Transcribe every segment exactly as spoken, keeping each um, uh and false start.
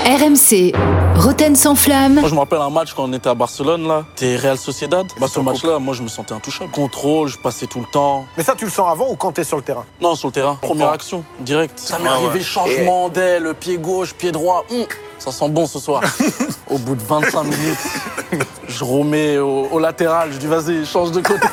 R M C, Roten sans flamme. Moi, je me rappelle un match quand on était à Barcelone, là. T'es Real Sociedad. Bah, ce match-là, moi, je me sentais intouchable. Contrôle, je passais tout le temps. Mais ça, tu le sens avant ou quand t'es sur le terrain? Non, sur le terrain. Première action, direct. Ça m'est arrivé, changement d'aile, pied gauche, pied droit. Hum, ça sent bon ce soir. Au bout de vingt-cinq minutes, je remets au, au latéral. Je dis, vas-y, change de côté.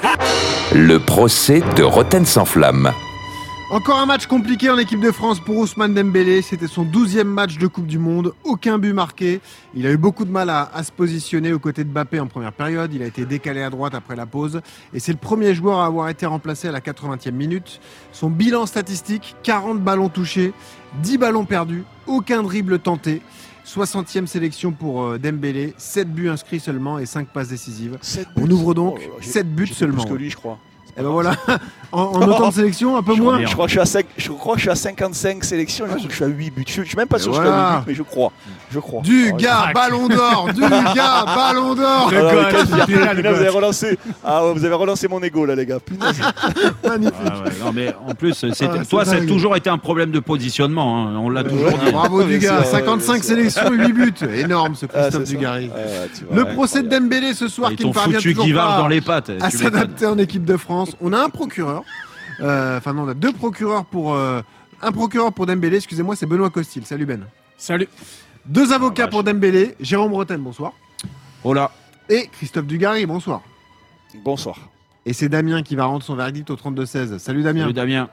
Le procès de Roten sans flamme. Encore un match compliqué en équipe de France pour Ousmane Dembélé. C'était son douzième match de Coupe du Monde. Aucun but marqué. Il a eu beaucoup de mal à, à se positionner aux côtés de Mbappé en première période. Il a été décalé à droite après la pause. Et c'est le premier joueur à avoir été remplacé à la quatre-vingtième minute. Son bilan statistique, quarante ballons touchés, dix ballons perdus, aucun dribble tenté. soixantième sélection pour Dembélé, sept buts inscrits seulement et cinq passes décisives. On ouvre donc oh, sept buts seulement. Plus que lui, je crois. Et ben voilà, en, en autant de sélections, un peu je moins. Je crois, que je, suis à cinq, je crois que je suis à cinquante-cinq sélections, je crois que je suis à huit buts. Je ne suis même pas sûr que voilà. je suis à huit buts, mais je crois. Je crois. Du oh, gars, ballon d'or, du gars, ballon d'or. Le ah, goal, putain, vous avez relancé. Ah, ouais, vous avez relancé mon ego là, les gars. Magnifique. Ah, ouais, non, mais en plus, ah, toi, ça a toujours été un problème de positionnement. Hein. On l'a ouais, toujours dit. Bravo du gars, cinquante-cinq sélections, huit buts. Énorme ce Christophe ah, Dugarry. Le procès de Dembélé ce soir qui ne parvient toujours pas dans les pattes, à s'adapter en équipe de France. On a un procureur. Enfin euh, non, on a deux procureurs pour euh, un procureur pour Dembélé. Excusez-moi, c'est Benoît Costil. Salut Ben. Salut. Deux avocats oh, pour Dembélé. Jérôme Roten, bonsoir. Hola. Et Christophe Dugarry, bonsoir. Bonsoir. Et c'est Damien qui va rendre son verdict au trente-deux seize. Salut Damien. Salut Damien.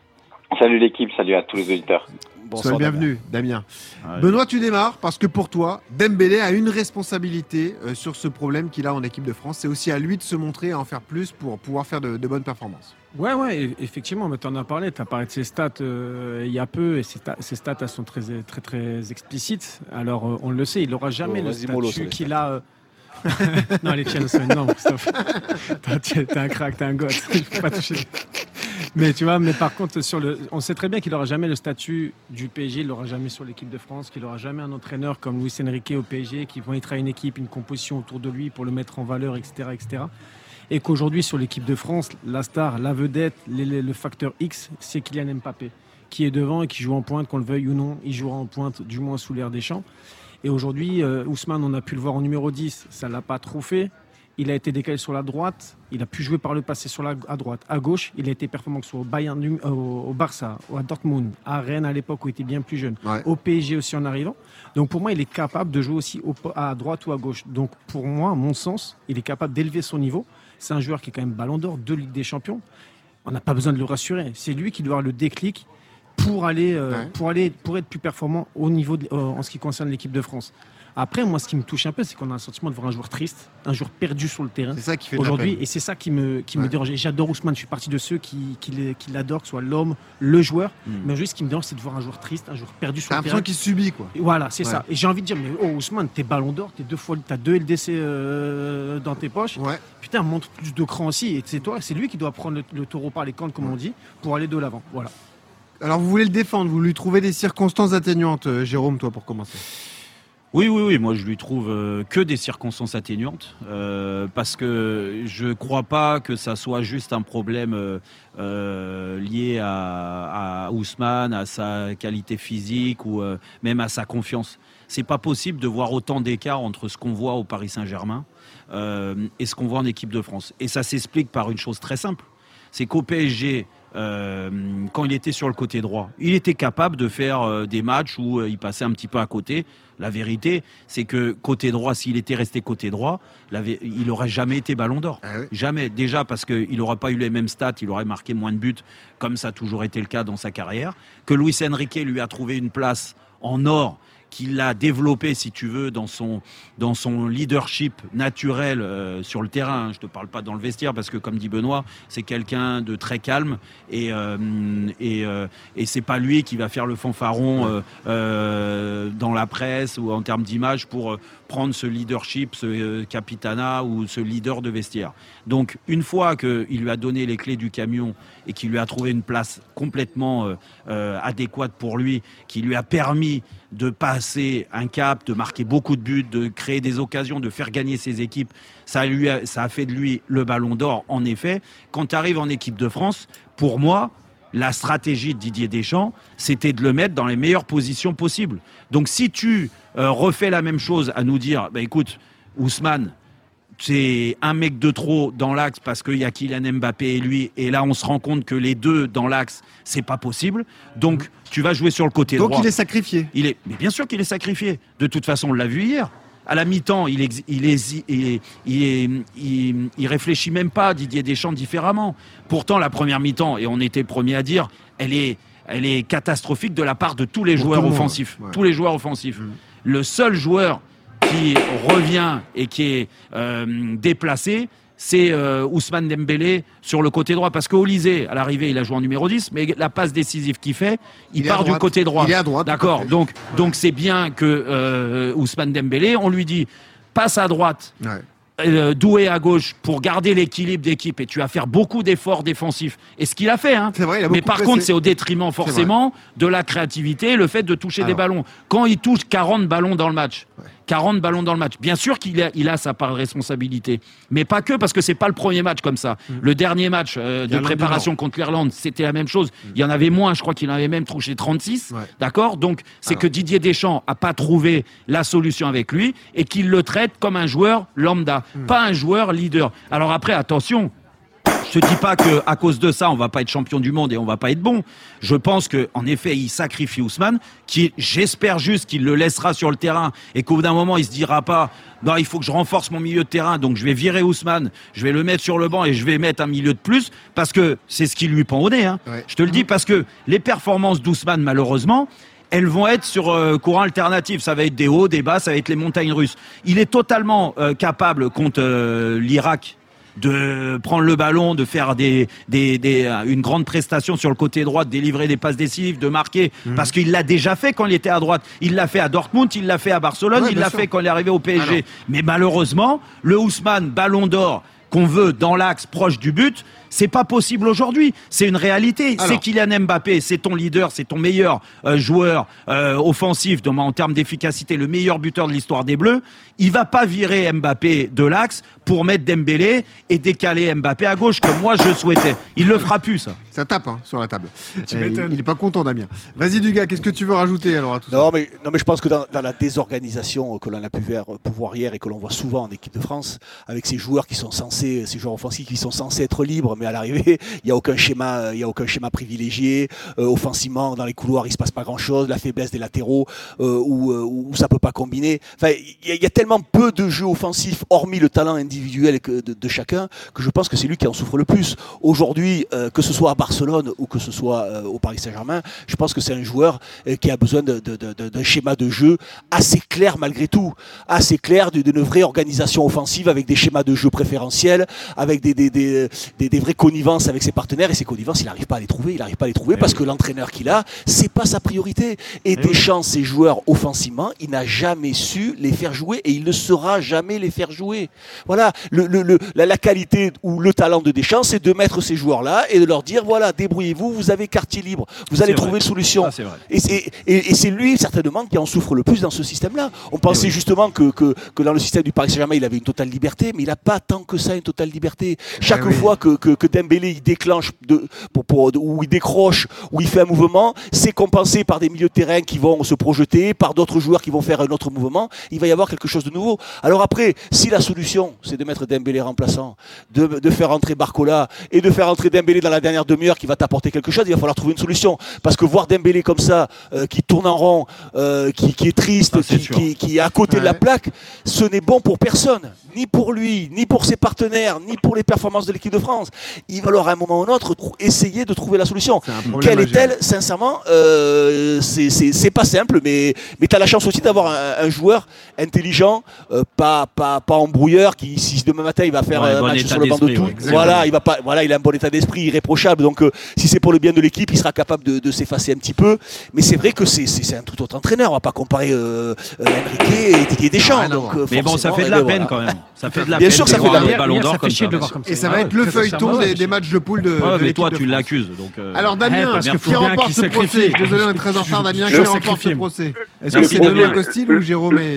Salut l'équipe, salut à tous les auditeurs. Bonsoir, Sois bienvenu, Damien. Damien. Benoît, tu démarres parce que pour toi, Dembélé a une responsabilité euh, sur ce problème qu'il a en équipe de France. C'est aussi à lui de se montrer et en faire plus pour pouvoir faire de, de bonnes performances. Ouais, ouais, effectivement, mais tu en as parlé, tu as parlé de ses stats euh, il y a peu, et ces, ta- ces stats elles sont très, très, très explicites. Alors, euh, on le sait, il n'aura jamais oh, le statut mollo, qu'il a... Euh... non, les tiennes sont énormes, Christophe. T'es un crack, t'es un gosse, il faut pas toucher. Mais tu vois, mais par contre, sur le, on sait très bien qu'il n'aura jamais le statut du P S G, il l'aura jamais sur l'équipe de France, qu'il n'aura jamais un entraîneur comme Luis Enrique au P S G, qui vont être à une équipe, une composition autour de lui pour le mettre en valeur, et cetera, et cetera. Et qu'aujourd'hui, sur l'équipe de France, la star, la vedette, les, les, le facteur X, c'est Kylian Mbappé, qui est devant et qui joue en pointe, qu'on le veuille ou non, il jouera en pointe, du moins sous l'ère Deschamps. Et aujourd'hui, euh, Ousmane, on a pu le voir en numéro dix, ça ne l'a pas trop fait. Il a été décalé sur la droite, il a pu jouer par le passé sur la, à droite, à gauche. Il a été performant que ce soit au, Bayern, au, au Barça, à Dortmund, à Rennes à l'époque où il était bien plus jeune, ouais. Au P S G aussi en arrivant. Donc pour moi, il est capable de jouer aussi au, à droite ou à gauche. Donc pour moi, à mon sens, il est capable d'élever son niveau. C'est un joueur qui est quand même ballon d'or, deux Ligues des Champions. On n'a pas besoin de le rassurer. C'est lui qui doit avoir le déclic pour aller, euh, ouais. pour aller, pour être plus performant au niveau de, euh, en ce qui concerne l'équipe de France. Après, moi, ce qui me touche un peu, c'est qu'on a un sentiment de voir un joueur triste, un joueur perdu sur le terrain. C'est ça qui fait aujourd'hui, et c'est ça qui me, qui ouais. me dérange. J'adore Ousmane, je suis partie de ceux qui, qui, qui l'adorent, que ce soit l'homme, le joueur. Mm. Mais aujourd'hui, ce qui me dérange, c'est de voir un joueur triste, un joueur perdu sur T'as le terrain. T'as l'impression qu'il subit, quoi. Et voilà, c'est ouais. ça. Et j'ai envie de dire, mais oh Ousmane, t'es ballon d'or, t'es deux fois, t'as deux L D C euh, dans tes poches. Ouais. Putain, montre plus de cran aussi. Et c'est toi, c'est lui qui doit prendre le, le taureau par les cornes, comme ouais. on dit, pour aller de l'avant. Voilà. Alors, vous voulez le défendre, vous lui trouvez des circonstances atténuantes, euh, Jérôme, toi, pour commencer. Oui, oui, oui. Moi, je lui trouve euh, que des circonstances atténuantes euh, parce que je crois pas que ça soit juste un problème euh, euh, lié à, à Ousmane, à sa qualité physique ou euh, même à sa confiance. C'est pas possible de voir autant d'écart entre ce qu'on voit au Paris Saint-Germain euh, et ce qu'on voit en équipe de France. Et ça s'explique par une chose très simple. C'est qu'au P S G, Euh, quand il était sur le côté droit, il était capable de faire euh, des matchs où euh, il passait un petit peu à côté. La vérité, c'est que côté droit, s'il était resté côté droit, la vé- il n'aurait jamais été ballon d'or. Ah oui. Jamais. Déjà parce qu'il n'aurait pas eu les mêmes stats, il aurait marqué moins de buts, comme ça a toujours été le cas dans sa carrière. Que Luis Enrique lui a trouvé une place en or, qu'il a développé, si tu veux, dans son, dans son leadership naturel euh, sur le terrain. Je ne te parle pas dans le vestiaire, parce que, comme dit Benoît, c'est quelqu'un de très calme, et, euh, et, euh, et c'est pas lui qui va faire le fanfaron euh, euh, dans la presse ou en termes d'image pour euh, prendre ce leadership, ce euh, capitana ou ce leader de vestiaire. Donc, une fois qu'il lui a donné les clés du camion et qu'il lui a trouvé une place complètement euh, euh, adéquate pour lui, qui lui a permis de passer un cap, de marquer beaucoup de buts, de créer des occasions, de faire gagner ses équipes, ça, lui a, ça a fait de lui le ballon d'or, en effet. Quand tu arrives en équipe de France, pour moi, la stratégie de Didier Deschamps, c'était de le mettre dans les meilleures positions possibles. Donc si tu euh, refais la même chose à nous dire, bah, écoute, Ousmane, c'est un mec de trop dans l'axe parce qu'il y a Kylian Mbappé et lui, et là on se rend compte que les deux dans l'axe, c'est pas possible. Donc tu vas jouer sur le côté Donc droit. Donc il est sacrifié. Il est, mais bien sûr qu'il est sacrifié. De toute façon, on l'a vu hier. À la mi-temps, il, ex, il, est, il, est, il, est, il, il réfléchit même pas, Didier Deschamps, différemment. Pourtant, la première mi-temps, et on était premier à dire, elle est, elle est catastrophique de la part de tous les Pour joueurs offensifs. Ouais. Tous les joueurs offensifs. Mmh. Le seul joueur qui revient et qui est euh, déplacé, c'est euh, Ousmane Dembélé sur le côté droit. Parce qu'Olysée, à l'arrivée, il a joué en numéro dix, mais la passe décisive qu'il fait, il, il part du côté droit. Il est à droite. D'accord. Donc, ouais. donc c'est bien que euh, Ousmane Dembélé, on lui dit, passe à droite. Ouais. Euh, Doué à gauche pour garder l'équilibre d'équipe et tu vas faire beaucoup d'efforts défensifs et ce qu'il a fait hein. Vrai, a mais par pressé. Contre c'est au détriment forcément de la créativité et le fait de toucher Alors. des ballons quand il touche quarante ballons dans le match ouais. quarante ballons dans le match bien sûr qu'il a, il a sa part de responsabilité mais pas que parce que c'est pas le premier match comme ça mmh. le dernier match euh, de préparation contre l'Irlande c'était la même chose mmh. il y en avait moins je crois qu'il en avait même touché trente-six ouais. d'accord donc c'est Alors. que Didier Deschamps a pas trouvé la solution avec lui et qu'il le traite comme un joueur lambda Mmh. pas un joueur leader. Alors après, attention, je te dis pas que à cause de ça, on va pas être champion du monde et on va pas être bon. Je pense que en effet, il sacrifie Ousmane, qui j'espère juste qu'il le laissera sur le terrain et qu'au bout d'un moment, il se dira pas non, il faut que je renforce mon milieu de terrain, donc je vais virer Ousmane, je vais le mettre sur le banc et je vais mettre un milieu de plus parce que c'est ce qui lui pend au nez. Hein. Ouais. Je te le dis parce que les performances d'Ousmane, malheureusement, elles vont être sur euh, courant alternatif. Ça va être des hauts, des bas, ça va être les montagnes russes. Il est totalement euh, capable contre euh, l'Irak de prendre le ballon, de faire des, des, des, euh, une grande prestation sur le côté droit, de délivrer des passes décisives, de marquer. Mmh. Parce qu'il l'a déjà fait quand il était à droite. Il l'a fait à Dortmund, il l'a fait à Barcelone, ouais, il l'a sûr. fait quand il est arrivé au P S G. Alors. Mais malheureusement, le Ousmane Ballon d'Or qu'on veut dans l'axe proche du but, c'est pas possible aujourd'hui. C'est une réalité. Alors. C'est Kylian Mbappé, c'est ton leader, c'est ton meilleur euh, joueur euh, offensif de, en termes d'efficacité, le meilleur buteur de l'histoire des Bleus. Il va pas virer Mbappé de l'axe pour mettre Dembélé et décaler Mbappé à gauche comme moi je souhaitais. Il le fera plus ça. Ça tape hein, sur la table. Euh, il, il est pas content Damien. Vas-y Dugas, qu'est-ce que tu veux rajouter alors à tout non, ça mais, non mais je pense que dans, dans la désorganisation que l'on a pu voir hier et que l'on voit souvent en équipe de France, avec ces joueurs qui sont censés, ces joueurs offensifs qui sont censés être libres, mais à l'arrivée il y a aucun schéma, il y a aucun schéma privilégié. Euh, offensivement dans les couloirs il se passe pas grand chose, la faiblesse des latéraux euh, où, euh, où ça peut pas combiner. Enfin il y, y a tellement peu de jeux offensifs hormis le talent individuel que de, de chacun que je pense que c'est lui qui en souffre le plus aujourd'hui, euh, que ce soit à Barcelone ou que ce soit euh, au Paris Saint-Germain. Je pense que c'est un joueur euh, qui a besoin de, de, de, d'un schéma de jeu assez clair malgré tout, assez clair d'une vraie organisation offensive avec des schémas de jeu préférentiels, avec des, des, des, des, des vraies connivences avec ses partenaires, et ces connivences il n'arrive pas à les trouver, il n'arrive pas à les trouver et parce oui. que l'entraîneur qu'il a c'est pas sa priorité et, et Deschamps, oui. ses joueurs offensivement, il n'a jamais su les faire jouer et il ne saura jamais les faire jouer. Voilà, le, le, le, la, la qualité ou le talent de Deschamps, c'est de mettre ces joueurs-là et de leur dire voilà, débrouillez-vous, vous avez quartier libre, vous allez c'est trouver vrai. une solution. Ah, c'est vrai. Et, c'est, et, et c'est lui certainement qui en souffre le plus dans ce système-là. On pensait oui. justement que, que, que dans le système du Paris Saint-Germain, il avait une totale liberté, mais il n'a pas tant que ça une totale liberté. Chaque oui. fois que, que, que Dembélé il déclenche, de, pour, pour, ou il décroche, ou il fait un mouvement, c'est compensé par des milieux de terrain qui vont se projeter, par d'autres joueurs qui vont faire un autre mouvement. Il va y avoir quelque chose de nouveau. Alors après, si la solution, c'est de mettre Dembélé remplaçant, de, de faire entrer Barcola et de faire entrer Dembélé dans la dernière demi-heure qui va t'apporter quelque chose, il va falloir trouver une solution. Parce que voir Dembélé comme ça, euh, qui tourne en rond, euh, qui, qui est triste, ah, c'est qui, qui, qui est à côté ouais. de la plaque, ce n'est bon pour personne. Ni pour lui, ni pour ses partenaires, ni pour les performances de l'équipe de France. Il va falloir à un moment ou un autre essayer de trouver la solution. Quelle est-elle ? Sincèrement, euh, c'est, c'est, c'est pas simple, mais, mais tu as la chance aussi d'avoir un, un joueur intelligent, euh, pas, pas, pas embrouilleur, qui si demain matin il va faire ouais, un bon match sur le banc de tout, ouais, voilà, il va pas, voilà, il a un bon état d'esprit irréprochable. Donc euh, si c'est pour le bien de l'équipe, il sera capable de, de s'effacer un petit peu. Mais c'est vrai que c'est, c'est, c'est un tout autre entraîneur. On va pas comparer euh, euh, Enrique et Didier Deschamps. Ah, donc, euh, mais bon, ça fait de la peine voilà. quand même. Ça fait de la bien peine. sûr, ça fait de la peine. Ballon d'or comme ça. Et ça va être le feuilleton des matchs de poule de. Ouais, mais toi, tu l'accuses. Alors Damien, qui remporte ce procès ? Désolé, on est très en retard. Damien, qui remporte ce procès ? Est-ce que c'est Damien Costil ou Jérôme et Dugas ?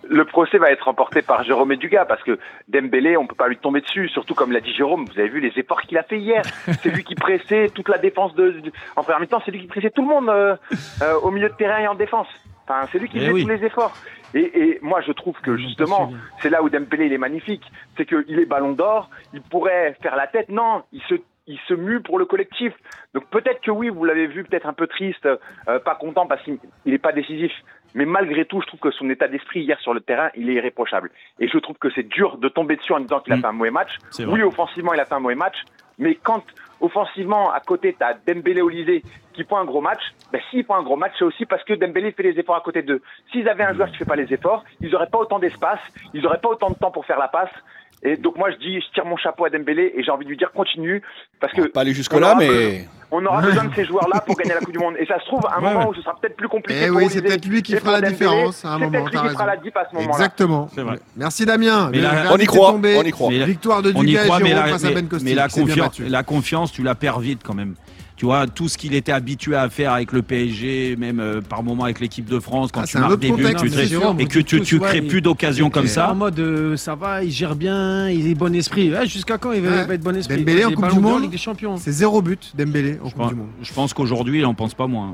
le procès va être remporté par Jérôme Dugas parce que Dembélé, on peut pas lui tomber dessus. Surtout comme l'a dit Jérôme, vous avez vu les efforts qu'il a fait hier. C'est lui qui pressait toute la défense de, de en première mi-temps, c'est lui qui pressait tout le monde euh, euh, au milieu de terrain et en défense. Enfin, c'est lui qui faisait oui. tous les efforts. Et, et moi, je trouve que justement, c'est là où Dembélé il est magnifique, c'est qu'il est Ballon d'Or, il pourrait faire la tête. Non, il se il se mue pour le collectif. Donc peut-être que oui, vous l'avez vu peut-être un peu triste, euh, pas content parce qu'il n'est pas décisif. Mais malgré tout, je trouve que son état d'esprit hier sur le terrain, il est irréprochable. Et je trouve que c'est dur de tomber dessus en disant qu'il a mmh. fait un mauvais match. Oui, offensivement, il a fait un mauvais match. Mais quand, offensivement, à côté, tu as Dembélé Olysée qui font un gros match, ben s'ils font un gros match, c'est aussi parce que Dembélé fait les efforts à côté d'eux. S'ils avaient un joueur qui ne fait pas les efforts, ils n'auraient pas autant d'espace, ils n'auraient pas autant de temps pour faire la passe. Et donc moi je dis, je tire mon chapeau à Dembélé et j'ai envie de lui dire continue parce que on va pas aller jusque là, mais besoin, on aura besoin de ces joueurs-là pour gagner la Coupe du Monde. Et ça se trouve à un ouais, moment ouais. où ce sera peut-être plus compliqué. Et pour oui, c'est peut-être lui qui fera la Dembélé, différence à un moment. C'est peut-être lui qui fera la diff à ce moment-là. Exactement. C'est vrai. Merci Damien. Mais la, on y croit. Tombé. On y croit. La, victoire de Dugas et Jérôme face à Ben Costil. Mais la confiance, la confiance, tu la perds vite quand même. Tu vois, tout ce qu'il était habitué à faire avec le P S G, même euh, par moment avec l'équipe de France, quand ah, tu marques des buts tu crées, et que tu, tu crées plus d'occasions comme ça. En mode, euh, ça va, il gère bien, il est bon esprit. Ouais, jusqu'à quand il va, ouais. va être bon esprit? Dembélé en Coupe du Monde, c'est zéro but, Dembélé en je Coupe pense, du Monde. Je pense qu'aujourd'hui, il en pense pas moins.